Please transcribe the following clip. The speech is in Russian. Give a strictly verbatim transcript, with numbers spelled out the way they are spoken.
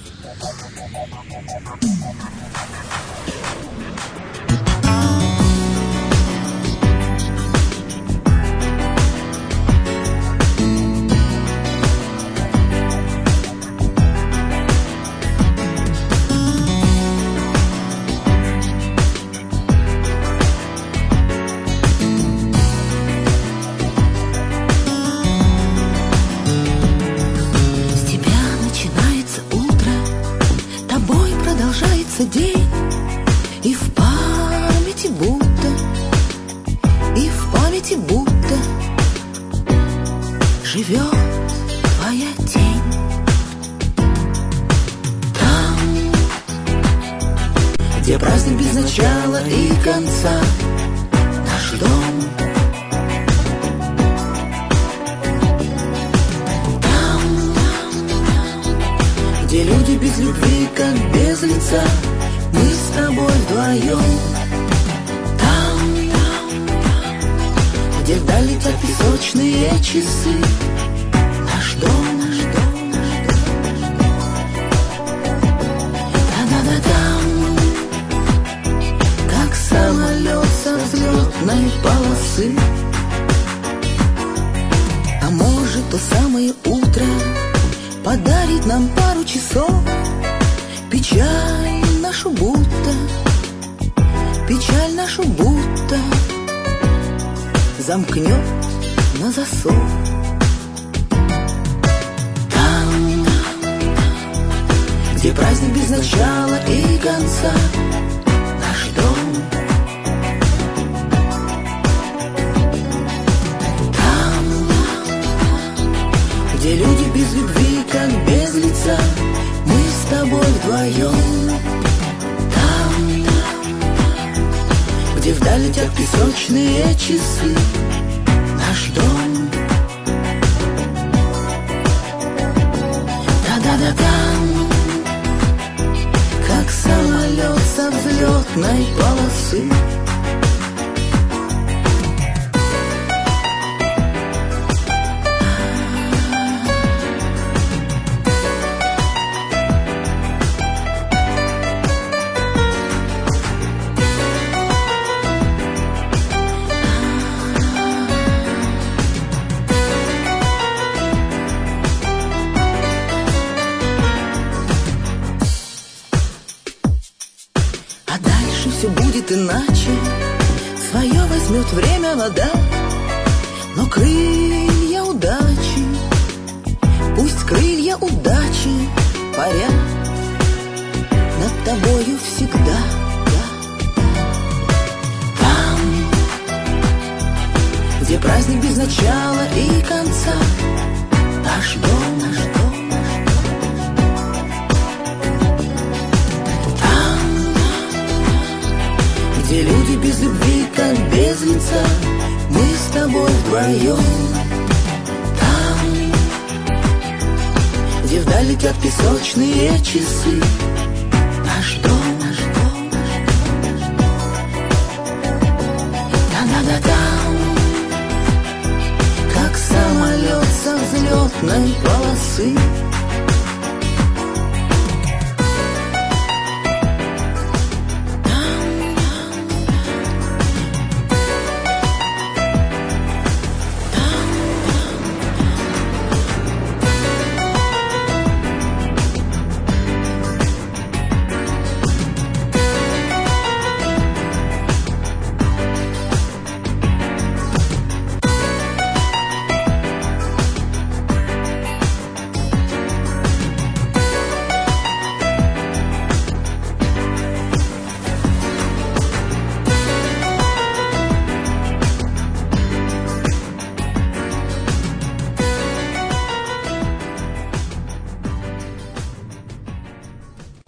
День, и в памяти будто, и в памяти будто живет твоя тень. Там, где праздник без начала и конца, наш дом. Там, где люди без любви, как без лица, мы с тобой вдвоем. Там, где вдали летят песочные часы, наш дом, наш дом, наш дом. Да-да-да, там, как самолет со взлетной полосы. А может, то самое утро подарит нам пару часов, печаль нашу будто, печаль нашу будто замкнет на засов. Там, где праздник без начала и конца, наш дом. Там, где люди без любви, как без лица, мы с тобой вдвоем. Где вдаль летят песочные часы, наш дом. Да-да-да, там, как самолет со взлетной полосы. Будет иначе, свое возьмет время вода, но крылья удачи, пусть крылья удачи парят над тобою всегда. Там, где праздник без начала и конца, наш дом, наш дом. Где люди без любви, как без лица, мы с тобой вдвоем. Там, где вдаль летят песочные часы, наш дом, наш дом, наш дом. Да-да-да, там, как самолет со взлетной полосы.